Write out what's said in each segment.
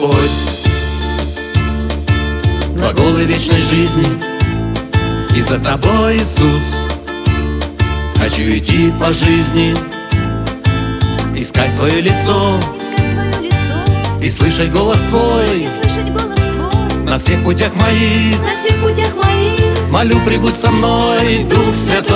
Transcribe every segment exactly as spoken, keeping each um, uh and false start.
Господь, глаголы вечной жизни, и за Тобой, Иисус, хочу идти по жизни, искать Твое лицо, искать Твое лицо и слышать голос Твой, и слышать голос Твой на всех путях моих. на всех путях моих. Молю, прибудь со мной, Дух Святой.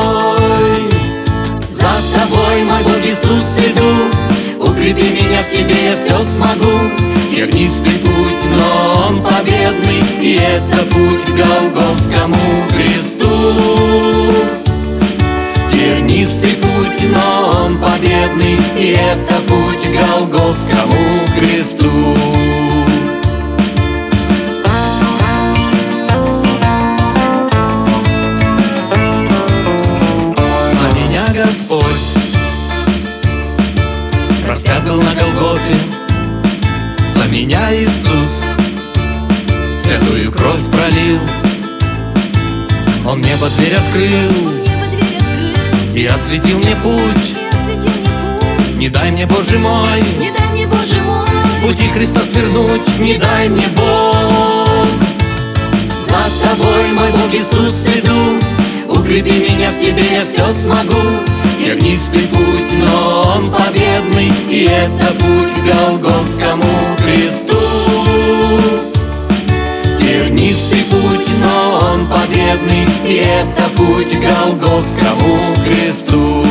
За Тобой, мой Бог Иисус, иду, укрепи меня в Тебе, я все смогу. Тернистый путь, но он победный, и это путь к Голгофскому кресту. Тернистый путь, но он победный, и это путь к Голгофскому кресту. Господь распят был на Голгофе, за меня Иисус святую кровь пролил. Он небо дверь открыл, Он небо дверь открыл и осветил мне путь. и осветил мне путь. Не дай мне, Боже мой, Не дай мне, Боже мой, с пути креста свернуть, не дай мне, Бог. За Тобой, мой Бог Иисус, иду, укрепи меня в Тебе, я все смогу. Тернистый путь, но он победный, и это путь к Голгофскому кресту. Тернистый путь, но он победный, и это путь к Голгофскому кресту.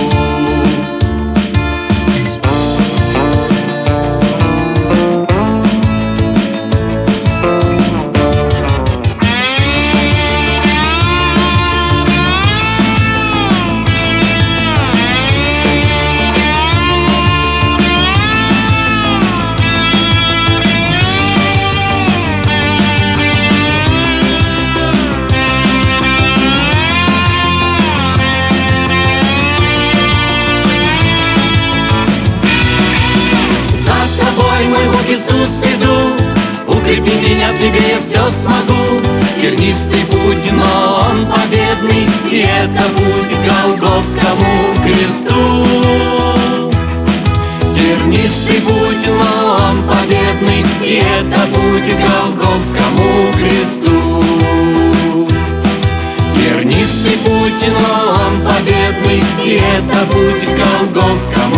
Иисус, иду, укрепи меня в Тебе, я все смогу. Тернистый путь, но он победный, и это путь к Голгофскому кресту. Тернистый путь, но он победный, и это путь к Голгофскому кресту. Тернистый путь, но он победный, и это путь к Голгофскому